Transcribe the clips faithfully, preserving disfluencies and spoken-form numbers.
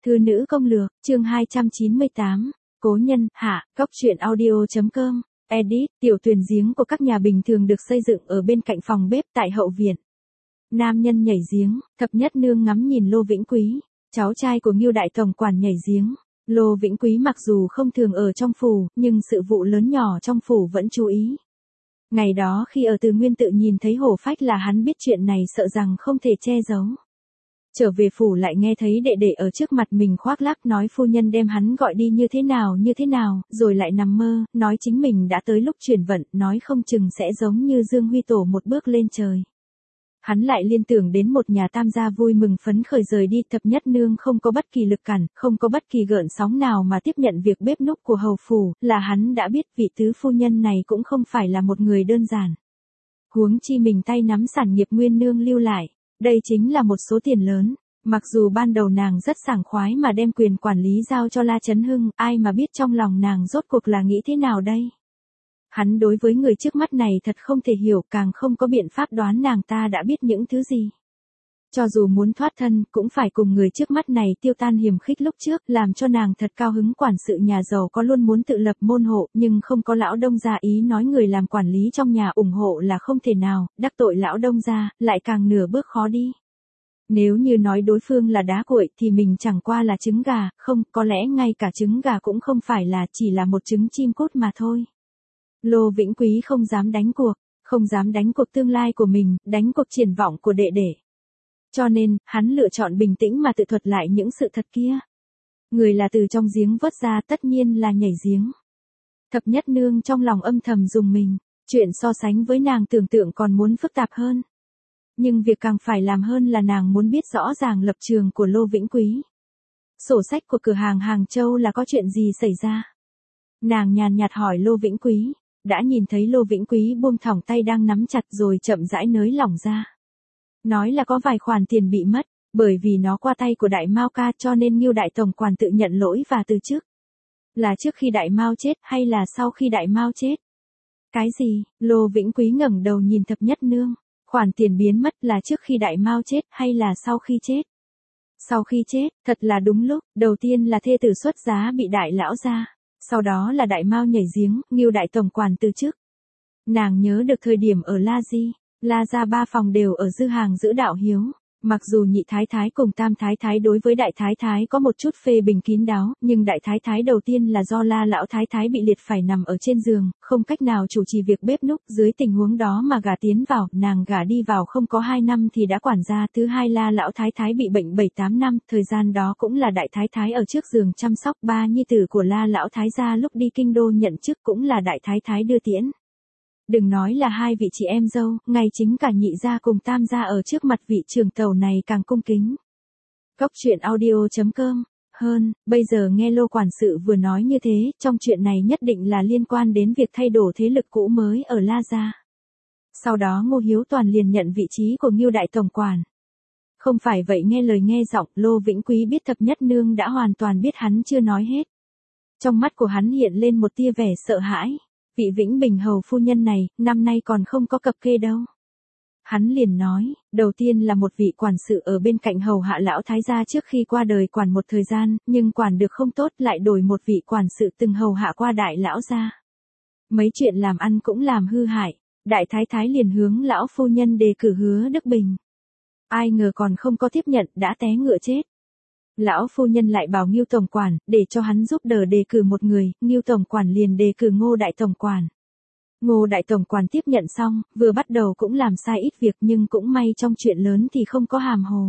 Thư nữ công lược, chương hai trăm chín mươi tám, cố nhân, hạ, góc truyện audio.com, edit, tiểu thuyền giếng của các nhà bình thường được xây dựng ở bên cạnh phòng bếp tại hậu viện. Nam nhân nhảy giếng, thập nhất nương ngắm nhìn Lô Vĩnh Quý, cháu trai của Ngưu đại tổng quản nhảy giếng. Lô Vĩnh Quý mặc dù không thường ở trong phủ, nhưng sự vụ lớn nhỏ trong phủ vẫn chú ý. Ngày đó khi ở Từ Nguyên tự nhìn thấy hổ phách là hắn biết chuyện này sợ rằng không thể che giấu. Trở về phủ lại nghe thấy đệ đệ ở trước mặt mình khoác lác nói phu nhân đem hắn gọi đi như thế nào như thế nào, rồi lại nằm mơ, nói chính mình đã tới lúc chuyển vận, nói không chừng sẽ giống như Dương Huy Tổ một bước lên trời. Hắn lại liên tưởng đến một nhà tam gia vui mừng phấn khởi rời đi, thập nhất nương không có bất kỳ lực cản, không có bất kỳ gợn sóng nào mà tiếp nhận việc bếp núc của hầu phủ, là hắn đã biết vị tứ phu nhân này cũng không phải là một người đơn giản. Huống chi mình tay nắm sản nghiệp nguyên nương lưu lại, đây chính là một số tiền lớn, mặc dù ban đầu nàng rất sảng khoái mà đem quyền quản lý giao cho La Chấn Hưng, ai mà biết trong lòng nàng rốt cuộc là nghĩ thế nào đây. Hắn đối với người trước mắt này thật không thể hiểu, càng không có biện pháp đoán nàng ta đã biết những thứ gì. Cho dù muốn thoát thân, cũng phải cùng người trước mắt này tiêu tan hiềm khích lúc trước, làm cho nàng thật cao hứng. Quản sự nhà giàu có luôn muốn tự lập môn hộ, nhưng không có lão đông gia ý nói người làm quản lý trong nhà ủng hộ là không thể nào, đắc tội lão đông gia, lại càng nửa bước khó đi. Nếu như nói đối phương là đá cuội thì mình chẳng qua là trứng gà, không, có lẽ ngay cả trứng gà cũng không phải là, chỉ là một trứng chim cút mà thôi. Lô Vĩnh Quý không dám đánh cuộc, không dám đánh cuộc tương lai của mình, đánh cuộc triển vọng của đệ đệ. Cho nên, hắn lựa chọn bình tĩnh mà tự thuật lại những sự thật kia. Người là từ trong giếng vớt ra, tất nhiên là nhảy giếng. Thập nhất nương trong lòng âm thầm dùng mình, chuyện so sánh với nàng tưởng tượng còn muốn phức tạp hơn. Nhưng việc càng phải làm hơn là nàng muốn biết rõ ràng lập trường của Lô Vĩnh Quý. Sổ sách của cửa hàng Hàng Châu là có chuyện gì xảy ra? Nàng nhàn nhạt hỏi Lô Vĩnh Quý, đã nhìn thấy Lô Vĩnh Quý buông thõng tay đang nắm chặt rồi chậm rãi nới lỏng ra. Nói là có vài khoản tiền bị mất, bởi vì nó qua tay của Đại Mao ca cho nên Ngưu đại tổng quản tự nhận lỗi và từ chức. Là trước khi Đại Mao chết hay là sau khi Đại Mao chết? Cái gì? Lô Vĩnh Quý ngẩng đầu nhìn thập nhất nương. Khoản tiền biến mất là trước khi Đại Mao chết hay là sau khi chết? Sau khi chết, thật là đúng lúc, đầu tiên là thê tử xuất giá bị đại lão ra, sau đó là Đại Mao nhảy giếng, Ngưu đại tổng quản từ chức. Nàng nhớ được thời điểm ở La Di, La gia ba phòng đều ở dư hàng giữ đạo hiếu. Mặc dù nhị thái thái cùng tam thái thái đối với đại thái thái có một chút phê bình kín đáo, nhưng đại thái thái đầu tiên là do La lão thái thái bị liệt phải nằm ở trên giường, không cách nào chủ trì việc bếp núc, dưới tình huống đó mà gả tiến vào, nàng gả đi vào không có hai năm thì đã quản gia. Thứ hai La lão thái thái bị bệnh bảy tám năm, thời gian đó cũng là đại thái thái ở trước giường chăm sóc. Ba nhi tử của La lão thái gia lúc đi kinh đô nhận chức cũng là đại thái thái đưa tiễn. Đừng nói là hai vị chị em dâu, ngay chính cả nhị gia cùng tam gia ở trước mặt vị trưởng tàu này càng cung kính. Góc truyện audio.com, hơn, bây giờ nghe Lô quản sự vừa nói như thế, trong chuyện này nhất định là liên quan đến việc thay đổi thế lực cũ mới ở La gia. Sau đó Ngô Hiếu Toàn liền nhận vị trí của Ngưu đại tổng quản. Không phải vậy nghe lời nghe giọng, Lô Vĩnh Quý biết thập nhất nương đã hoàn toàn biết hắn chưa nói hết. Trong mắt của hắn hiện lên một tia vẻ sợ hãi. Vị Vĩnh Bình hầu phu nhân này, năm nay còn không có cập kê đâu. Hắn liền nói, đầu tiên là một vị quản sự ở bên cạnh hầu hạ lão thái gia trước khi qua đời quản một thời gian, nhưng quản được không tốt lại đổi một vị quản sự từng hầu hạ qua đại lão gia. Mấy chuyện làm ăn cũng làm hư hại, đại thái thái liền hướng lão phu nhân đề cử Hứa Đức Bình. Ai ngờ còn không có tiếp nhận đã té ngựa chết. Lão phu nhân lại bảo Ngưu tổng quản, để cho hắn giúp đỡ đề cử một người, Ngưu tổng quản liền đề cử Ngô đại tổng quản. Ngô đại tổng quản tiếp nhận xong, vừa bắt đầu cũng làm sai ít việc nhưng cũng may trong chuyện lớn thì không có hàm hồ.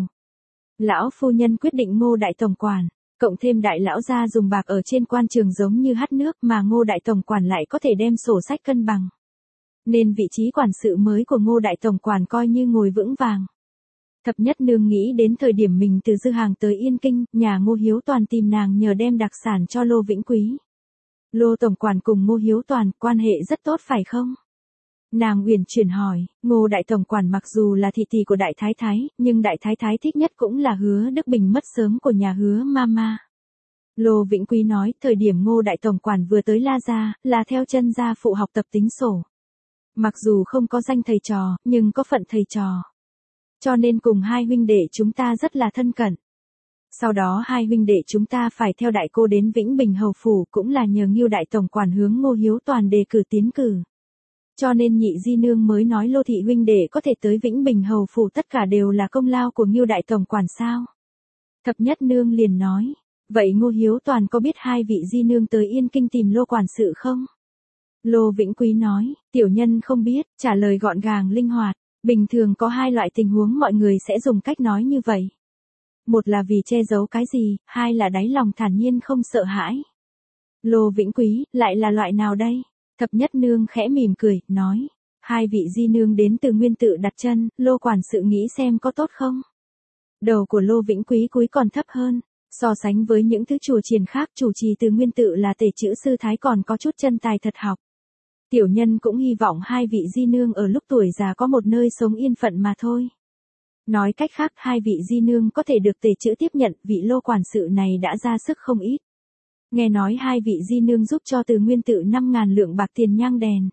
Lão phu nhân quyết định Ngô đại tổng quản, cộng thêm đại lão gia dùng bạc ở trên quan trường giống như hắt nước mà Ngô đại tổng quản lại có thể đem sổ sách cân bằng. Nên vị trí quản sự mới của Ngô đại tổng quản coi như ngồi vững vàng. Thập nhất nương nghĩ đến thời điểm mình từ dư hàng tới Yên Kinh, nhà Ngô Hiếu Toàn tìm nàng nhờ đem đặc sản cho Lô Vĩnh Quý. Lô tổng quản cùng Ngô Hiếu Toàn quan hệ rất tốt phải không? Nàng uyển chuyển hỏi, Ngô đại tổng quản mặc dù là thị tỷ của đại thái thái, nhưng đại thái thái thích nhất cũng là Hứa Đức Bình mất sớm của nhà Hứa Mama. Lô Vĩnh Quý nói, thời điểm Ngô đại tổng quản vừa tới La gia, là theo chân gia phụ học tập tính sổ. Mặc dù không có danh thầy trò, nhưng có phận thầy trò. Cho nên cùng hai huynh đệ chúng ta rất là thân cận. Sau đó hai huynh đệ chúng ta phải theo đại cô đến Vĩnh Bình hầu phủ, cũng là nhờ Ngưu đại tổng quản hướng Ngô Hiếu Toàn đề cử tiến cử. Cho nên nhị di nương mới nói Lô thị huynh đệ có thể tới Vĩnh Bình hầu phủ tất cả đều là công lao của Ngưu đại tổng quản sao? Thập nhất nương liền nói, vậy Ngô Hiếu Toàn có biết hai vị di nương tới Yên Kinh tìm Lô quản sự không? Lô Vĩnh Quý nói, tiểu nhân không biết, trả lời gọn gàng linh hoạt. Bình thường có hai loại tình huống mọi người sẽ dùng cách nói như vậy. Một là vì che giấu cái gì, hai là đáy lòng thản nhiên không sợ hãi. Lô Vĩnh Quý, lại là loại nào đây? Thập nhất nương khẽ mỉm cười, nói, hai vị di nương đến từ Nguyên Tự đặt chân, Lô quản sự nghĩ xem có tốt không? Đầu của Lô Vĩnh Quý cúi còn thấp hơn, so sánh với những thứ chùa chiền khác, chủ trì từ Nguyên Tự là Tề Chữ Sư Thái còn có chút chân tài thật học. Tiểu nhân cũng hy vọng hai vị di nương ở lúc tuổi già có một nơi sống yên phận mà thôi. Nói cách khác, hai vị di nương có thể được Tề Chữ tiếp nhận, vị Lô quản sự này đã ra sức không ít. Nghe nói hai vị di nương giúp cho từ Nguyên Tự năm ngàn lượng bạc tiền nhang đèn.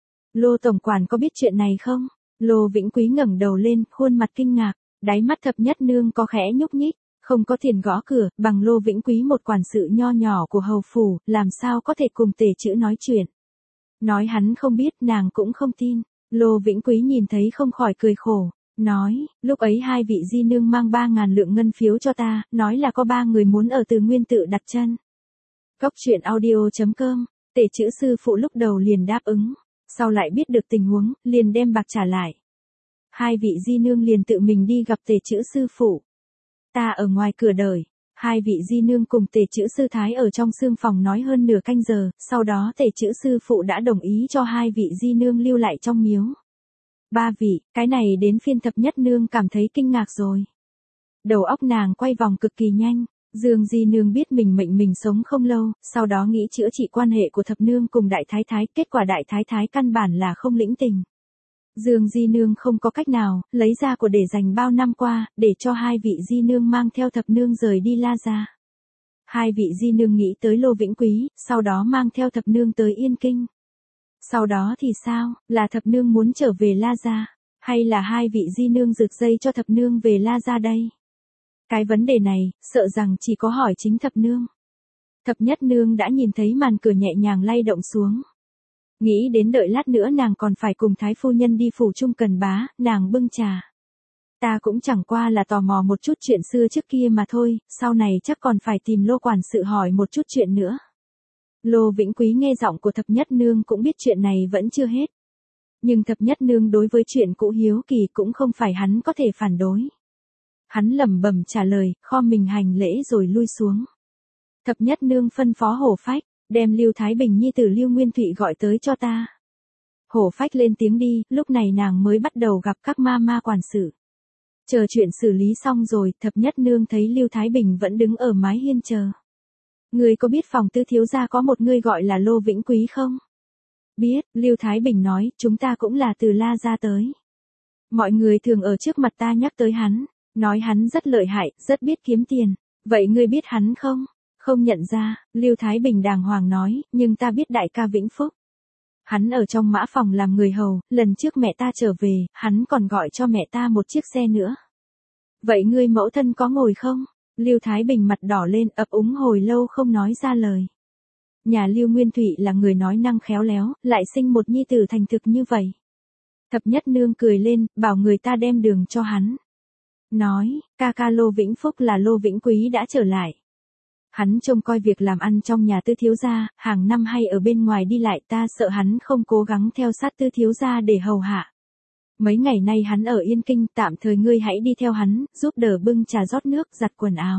Lô tổng quản có biết chuyện này không? Lô Vĩnh Quý ngẩng đầu lên, khuôn mặt kinh ngạc, đáy mắt thập nhất nương có khẽ nhúc nhích, không có tiền gõ cửa, bằng Lô Vĩnh Quý một quản sự nho nhỏ của hầu phủ, làm sao có thể cùng Tề Chữ nói chuyện. Nói hắn không biết, nàng cũng không tin. Lô Vĩnh Quý nhìn thấy không khỏi cười khổ, nói, lúc ấy hai vị di nương mang ba ngàn lượng ngân phiếu cho ta, nói là có ba người muốn ở từ Nguyên Tự đặt chân. Cốc truyện audio chấm com, Tề Chữ sư phụ lúc đầu liền đáp ứng, sau lại biết được tình huống, liền đem bạc trả lại. Hai vị di nương liền tự mình đi gặp Tề Chữ sư phụ. Ta ở ngoài cửa đợi. Hai vị di nương cùng Tề Chữ Sư Thái ở trong xương phòng nói hơn nửa canh giờ, sau đó Tề Chữ sư phụ đã đồng ý cho hai vị di nương lưu lại trong miếu. Ba vị, cái này đến phiên thập nhất nương cảm thấy kinh ngạc rồi. Đầu óc nàng quay vòng cực kỳ nhanh, Dương di nương biết mình mệnh mình sống không lâu, sau đó nghĩ chữa trị quan hệ của thập nương cùng đại thái thái, kết quả đại thái thái căn bản là không lĩnh tình. Dương di nương không có cách nào, lấy ra của để dành bao năm qua, để cho hai vị di nương mang theo thập nương rời đi La Gia. Hai vị di nương nghĩ tới Lô Vĩnh Quý, sau đó mang theo thập nương tới Yên Kinh. Sau đó thì sao, là thập nương muốn trở về La Gia, hay là hai vị di nương rực dây cho thập nương về La Gia đây? Cái vấn đề này, sợ rằng chỉ có hỏi chính thập nương. Thập nhất nương đã nhìn thấy màn cửa nhẹ nhàng lay động xuống. Nghĩ đến đợi lát nữa nàng còn phải cùng thái phu nhân đi phủ Trung Cần Bá, nàng bưng trà. Ta cũng chẳng qua là tò mò một chút chuyện xưa trước kia mà thôi, sau này chắc còn phải tìm Lô quản sự hỏi một chút chuyện nữa. Lô Vĩnh Quý nghe giọng của thập nhất nương cũng biết chuyện này vẫn chưa hết. Nhưng thập nhất nương đối với chuyện cũ hiếu kỳ cũng không phải hắn có thể phản đối. Hắn lẩm bẩm trả lời, khom mình hành lễ rồi lui xuống. Thập nhất nương phân phó Hổ Phách, đem Lưu Thái Bình nhi tử Lưu Nguyên Thụy gọi tới cho ta. Hổ Phách lên tiếng đi, lúc này nàng mới bắt đầu gặp các ma ma quản sự. Chờ chuyện xử lý xong rồi, thập nhất nương thấy Lưu Thái Bình vẫn đứng ở mái hiên chờ. Ngươi có biết phòng tư thiếu gia có một người gọi là Lô Vĩnh Quý không? Biết, Lưu Thái Bình nói, chúng ta cũng là từ La Gia tới. Mọi người thường ở trước mặt ta nhắc tới hắn, nói hắn rất lợi hại, rất biết kiếm tiền. Vậy ngươi biết hắn không? Không nhận ra, Lưu Thái Bình đàng hoàng nói, nhưng ta biết đại ca Vĩnh Phúc. Hắn ở trong mã phòng làm người hầu, lần trước mẹ ta trở về, hắn còn gọi cho mẹ ta một chiếc xe nữa. Vậy ngươi mẫu thân có ngồi không? Lưu Thái Bình mặt đỏ lên, ấp úng hồi lâu không nói ra lời. Nhà Lưu Nguyên Thụy là người nói năng khéo léo, lại sinh một nhi tử thành thực như vậy. Thập nhất nương cười lên, bảo người ta đem đường cho hắn. Nói, ca ca Lô Vĩnh Phúc là Lô Vĩnh Quý đã trở lại. Hắn trông coi việc làm ăn trong nhà tư thiếu gia, hàng năm hay ở bên ngoài đi lại, ta sợ hắn không cố gắng theo sát tư thiếu gia để hầu hạ. Mấy ngày nay hắn ở Yên Kinh, tạm thời ngươi hãy đi theo hắn, giúp đỡ bưng trà rót nước, giặt quần áo.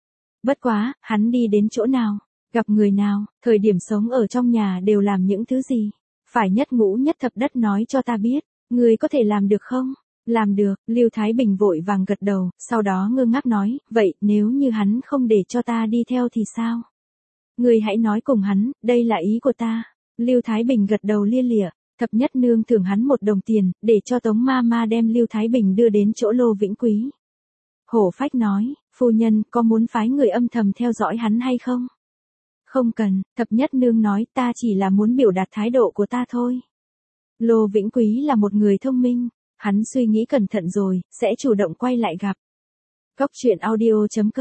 Bất quá, hắn đi đến chỗ nào, gặp người nào, thời điểm sống ở trong nhà đều làm những thứ gì, phải nhất ngũ nhất thập đất nói cho ta biết, ngươi có thể làm được không? Làm được, Lưu Thái Bình vội vàng gật đầu, sau đó ngơ ngác nói, vậy nếu như hắn không để cho ta đi theo thì sao? Ngươi hãy nói cùng hắn, đây là ý của ta. Lưu Thái Bình gật đầu lia lịa, thập nhất nương thưởng hắn một đồng tiền, để cho Tống ma ma đem Lưu Thái Bình đưa đến chỗ Lô Vĩnh Quý. Hổ Phách nói, phu nhân có muốn phái người âm thầm theo dõi hắn hay không? Không cần, thập nhất nương nói, ta chỉ là muốn biểu đạt thái độ của ta thôi. Lô Vĩnh Quý là một người thông minh. Hắn suy nghĩ cẩn thận rồi, sẽ chủ động quay lại gặp. Cốc truyện audio chấm com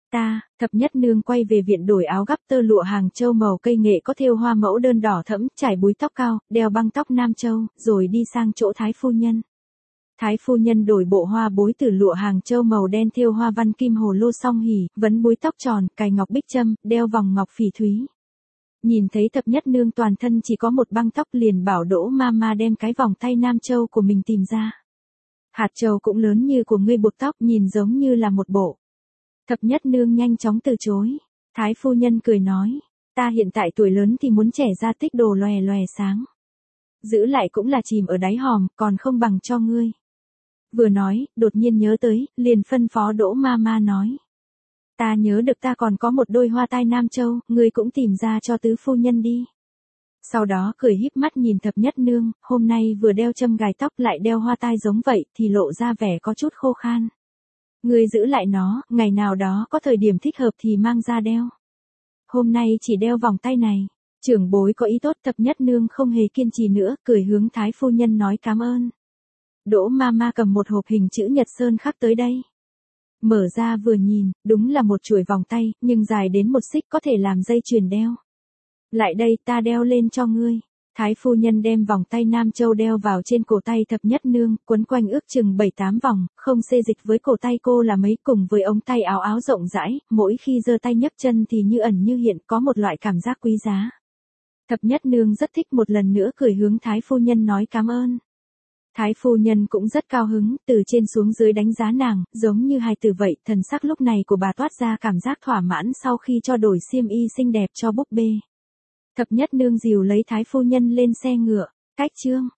Ta, thập nhất nương quay về viện đổi áo gấp tơ lụa Hàng Châu màu cây nghệ có thêu hoa mẫu đơn đỏ thẫm, trải búi tóc cao, đeo băng tóc Nam Châu, rồi đi sang chỗ Thái phu nhân. Thái phu nhân đổi bộ hoa bối từ lụa Hàng Châu màu đen thêu hoa văn kim hồ lô song hỉ, vấn búi tóc tròn, cài ngọc bích châm, đeo vòng ngọc phỉ thúy. Nhìn thấy thập nhất nương toàn thân chỉ có một băng tóc liền bảo Đỗ Mama đem cái vòng tay Nam Châu của mình tìm ra. Hạt châu cũng lớn như của ngươi buộc tóc, nhìn giống như là một bộ. Thập nhất nương nhanh chóng từ chối. Thái phu nhân cười nói, ta hiện tại tuổi lớn thì muốn trẻ ra tích đồ lòe lòe sáng. Giữ lại cũng là chìm ở đáy hòm, còn không bằng cho ngươi. Vừa nói, đột nhiên nhớ tới, liền phân phó Đỗ Mama nói. Ta nhớ được ta còn có một đôi hoa tai Nam Châu, ngươi cũng tìm ra cho tứ phu nhân đi. Sau đó cười híp mắt nhìn thập nhất nương, hôm nay vừa đeo châm gài tóc lại đeo hoa tai giống vậy thì lộ ra vẻ có chút khô khan. Ngươi giữ lại nó, ngày nào đó có thời điểm thích hợp thì mang ra đeo. Hôm nay chỉ đeo vòng tay này. Trưởng bối có ý tốt, thập nhất nương không hề kiên trì nữa, cười hướng Thái phu nhân nói cảm ơn. Đỗ Mama cầm một hộp hình chữ nhật sơn khắc tới đây. Mở ra vừa nhìn, đúng là một chuỗi vòng tay, nhưng dài đến một xích có thể làm dây chuyền đeo. Lại đây ta đeo lên cho ngươi. Thái phu nhân đem vòng tay Nam Châu đeo vào trên cổ tay thập nhất nương, quấn quanh ước chừng bảy tám vòng, không xê dịch với cổ tay cô là mấy, cùng với ống tay áo áo rộng rãi, mỗi khi giơ tay nhấc chân thì như ẩn như hiện, có một loại cảm giác quý giá. Thập nhất nương rất thích, một lần nữa cười hướng Thái phu nhân nói cảm ơn. Thái phu nhân cũng rất cao hứng, từ trên xuống dưới đánh giá nàng, giống như hài tử vậy, thần sắc lúc này của bà toát ra cảm giác thỏa mãn sau khi cho đổi xiêm y xinh đẹp cho búp bê. Thập nhất nương dìu lấy Thái phu nhân lên xe ngựa, cách chương.